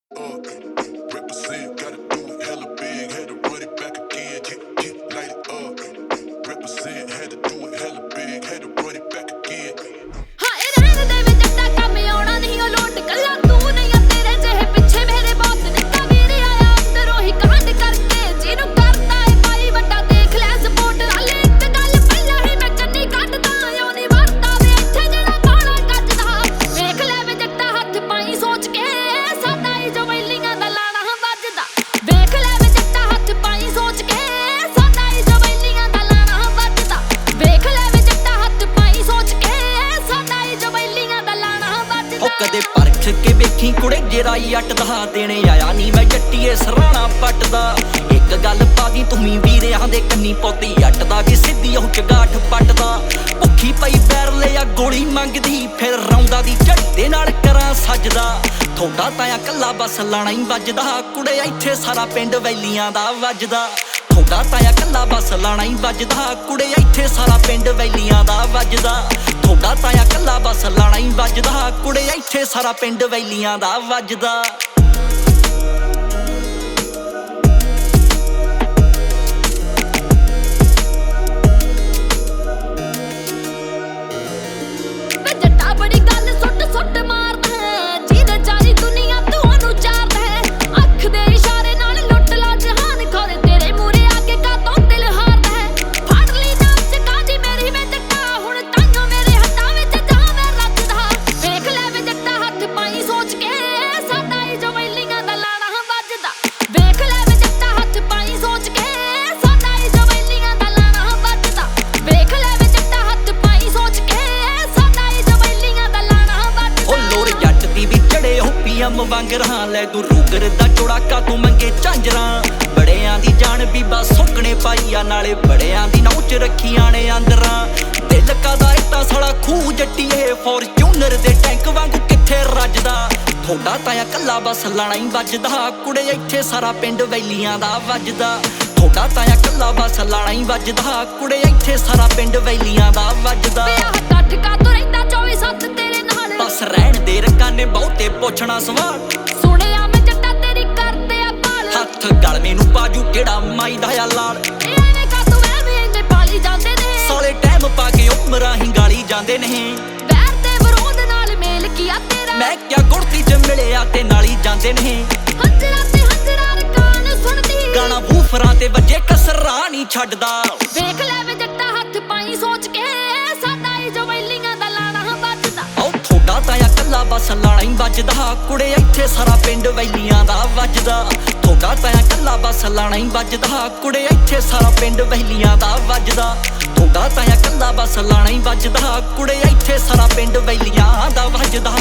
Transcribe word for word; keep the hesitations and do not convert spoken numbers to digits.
Uh, represent, gotta do it hella big, had to run it back again, get, get, light it up. Represent, had to do it hella big, had to run it back again. हाँ ए रहने दे वे जट्टा काम में आना नहीं हो लोट कल्ला तू नहीं है तेरे जेहे पीछे मेरे बात निका मेरे आया अंदरों ही कांड करके जिनु करता है भाई बट्टा देख ले सपोर्ट वाले एक गल पहला ही मैं चन्नी काटदा यो नहीं वरता वे इत्थे जड़ा गाना गजदा देख ले वे जट्टा हाथ पाई सोच के सादा ही जो वैलियां दा लाना वजदा देख ले वे जट्टा हाथ पाई सोच के सादा ही जो वैलियां दा लाना वजदा देख ले वे जट्टा हाथ पाई सोच के सादा ही जो वैलियां दा लाना वजदा ओ कदे परख के वेखी कुड़े जेराई अटदा देने आया नी मैं जट्टीए सराणा पटदा एक गल पादी तुमी वीरियां दे कन्नी पोती अटदा भी सिद्धी ओ चगाठ पटदा भुखी पई पैर लिया गोली मंगदी फिर रौंदा दी झड़ते नाल करां सजदा थोड़ा ताया कल्ला बस लाना ही वजदा कुड़े इत्थे सारा पिंड वैलियां दा वजदा थोड़ा ताया कल्ला बस लाना ही वजदा कुड़े इत्थे सारा पिंड वैलियां दा वजदा थोड़ा ताया कल्ला बस लाना ही वजदा कुड़े इत्थे सारा पिंड वैलियां दा वजदा वे जट्टा बड़ी गल सुट सुट मारदा है जिहदे चारी दुनिया तुहानू चारदा है अख दे इशारे नाल लुट ला जहान खोरे तेरे मूरे आके कातों दिल हारदा है फड़ ली जान च कांदी मेरी वे जट्टा हुण ताइयों मेरे हत्थां विच जावे रजदा वेख ले वे जट्टा हत्थ पाई सोच के सादा ही जो वैलियां दा लाना वजदा वेख ले वे जट्टा हत्थ पाई सोच के सादा ही जो वैलियां दा लाना वजदा वेख ले वे जट्टा हत्थ पाई सोच के सादा ही जो वैलियां दा लाना ओ वजदा लोर जट दी भी चढ़े हो पीएम वांगरां ले तू रूगर दा चौड़ाका तू मंगे झांजरां बड़ियां दी जान बीबा सुकने पाईया नाले बड़ियां दी नौच रखियां ने अंदरां दिल कादा इत्ता साला खूह जट्टीए फॉर्च्यूनर दे टैंक वांगू किथे रजदा थोड़ा ताया कल्ला बस लाना ही वजदा कुड़े इत्थे सारा पिंड वैलियां दा वजदा थोड़ा ताया कल्ला बस लाना ही वजदा कुड़े इत्थे सारा पिंड वैलियां दा वजदा ਵਿਆਹ ਕੱਟ ਕਾ ਤੂੰ ਰਹਿੰਦਾ ਚੌਵੀ ਸੱਤ ਤੇਰੇ ਨਾਲ बस रहन दे रकाने बहुते पुछना सवाल ਸੁਣਿਆ ਮੈਂ ਜੱਟਾ ਤੇਰੀ ਕਰਦੇ ਆ ਬਾਲ हथ गल मैनू बाजू केड़ा माई दा या लाल ਇਹ ਐਵੇਂ ਕਾ ਤੂੰ ਐਵੇਂ ਇੰਨੇ ਪਾਲੀ ਜਾਂਦੇ ਨੇ साले टाइम पा के उमरां ही गाली जांदे ने ਵੈਰ ਤੇ ਵਿਰੋਧ ਨਾਲ ਮੇਲ ਕੀਆ ਤੇਰਾ मैं क्या गुड़ती च मिलिया ते नाली जांदे ने ਹੰਜਰਾ ਤੇ ਹੰਜਰਾ ਰਕਾਨ सुनदी गाना बूफरां ते वजे कसरा नहीं छड्डदा ਵੇਖ ਲੈ ਵੇ ਜੱਟਾ ਹੱਥ ਪਾਈ ਸੋਚ ਕੇ ਸਾਦਾ ਹੀ ਜੋ ਵੈਲੀਆਂ ਦਾ ਲਾਣਾ ਵੱਜਦਾ ओ थोड़ा ताया कल्ला बस लाना ही वजदा कुड़े इत्थे सारा पिंड वैलियां दा वजदा थोड़ा ताया कल्ला बस लाना ही वजदा कुड़े इत्थे सारा पिंड वैलियां दा वजदा थोड़ा ताया कल्ला बस लाना ही वजदा कुड़े इत्थे सारा पिंड वैलियां दा वजदा